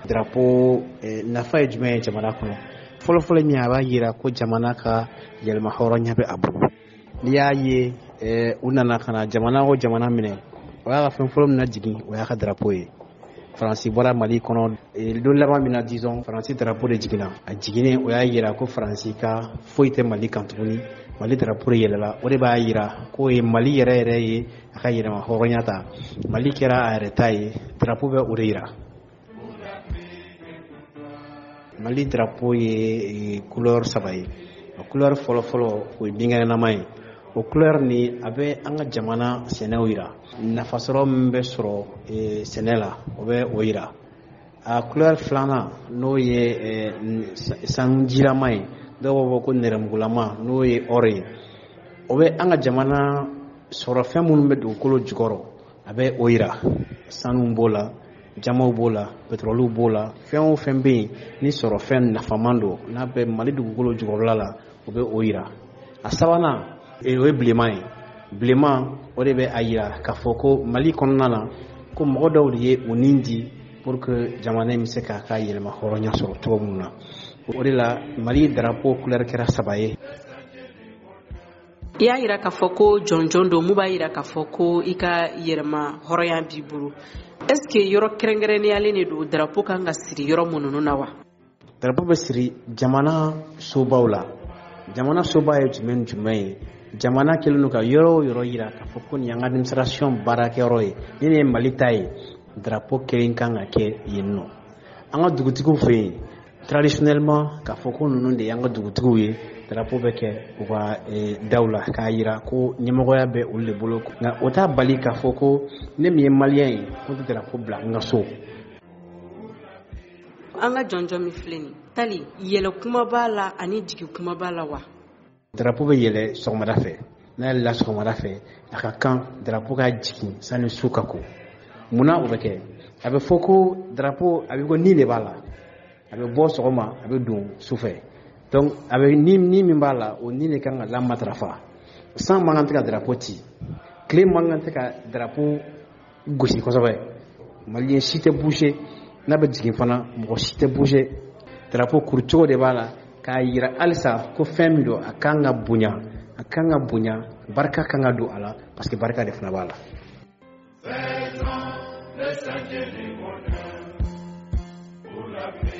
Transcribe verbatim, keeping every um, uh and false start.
drapeau nafa ye jumɛn ye jamana kɔnɔ fɔlɔfɔlɔ min a b'a yira ko jamana ka yɛlɛma hɔrɔnya bɛ a bolo n'i y'a ye u nana ka na jamana o jamana minɛ o y'a ka fɛn fɔlɔ min na jigin o y'a ka drapeau ye Faransi bɔra Mali kɔnɔ don laban min na disons Faransi drapeau de jiginna a jiginnen o y'a yira ko Faransi ka foyi tɛ Mali kan tuguni Mali drapeau yɛlɛla o de b'a yira ko ye Mali yɛrɛ yɛrɛ ye a ka yɛlɛma hɔrɔnya ta Mali kɛra a yɛrɛ ta ye drapeau bɛ o de yira Mali drapeau ye couleur saba ye o couleur fɔlɔ-fɔlɔ o ye binkɛnɛnama ye o couleur ni a bɛ an ka jamana sɛnɛw yira nafasɔrɔ min bɛ sɔrɔ sɛnɛ la o bɛ o yira a couleur filanan n'o ye sanujilama ye dɔw b'a fɔ ko nɛrɛmugulama n'o ye or ye o bɛ an ka jamana sɔrɔ fɛn minnu bɛ dugukolo jukɔrɔ a bɛ o yira sanu b'o la jamaw b'o la pétrole b'o la fɛn o fɛn bɛ yen ni sɔrɔ fɛn nafaman don n'a bɛ Mali dugukolo jukɔrɔla la o bɛ o yira a sabanan o ye bilenman ye bilenman o de bɛ a yira k'a fɔ ko Mali kɔnɔna na ko mɔgɔ dɔw de ye o nin di pour que jamana in bɛ se k'a ka yɛlɛma hɔrɔnya sɔrɔ cogo min na o de la Mali drapeau couleur kɛra saba ye i y'a yira k'a fɔ ko jɔnjɔn don mun b'a yira k'a fɔ ko i ka yɛlɛma hɔrɔnya b'i bolo est ce que yɔrɔ kɛrɛnkɛrɛnniyalen de don drapeau kan ka siri yɔrɔ minnu na wa drapeau bɛ siri jamana sobaw la jamana soba ye jumɛn jumɛn ye jamana kelen don ka yɔrɔ o yɔrɔ yira k'a fɔ ko nin y'an ka administration baarakɛyɔrɔ ye ni nin ye Mali ta ye drapeau kelen kan ka kɛ yen nɔ an ka dugutigiw fɛ yen traditionnellement k'a fɔ ko ninnu de y'an ka dugutigiw ye drapeau bɛ kɛ u ka daw la k'a yira ko ɲɛmɔgɔya bɛ olu de bolo nka o t'a bali k'a fɔ ko ne min ye malien ye ko tɛ drapeau bila n ka so an ka jɔnjɔn min filɛ nin tali yɛlɛ kuma b'a la ani jigi kuma b'a la wa drapeau bɛ yɛlɛ sɔgɔmada fɛ n'a yɛlɛla sɔgɔmada fɛ a ka kan drapeau ka jigin sani su ka ko munna o bɛ kɛ a bɛ fɔ ko drapeau a bɛ ko ni de b'a la a bɛ bɔ sɔgɔma a bɛ don su fɛ donc a bɛ ni ni min b'a la o ni de kan ka lamatarafa san man kan tɛ ka drapeau ci tile man kan tɛ ka drapeau gosi kosɛbɛ maliyɛn si tɛ bouger n'a bɛ jigin fana mɔgɔ si tɛ bouger drapeau kurucogo de b'a la k'a yira halisa ko fɛn min don a kan ka bonya a kan ka bonya barika kan ka don a la parce que barika de fana b'a la. Faisons le saint du bonheur pour l'avenir.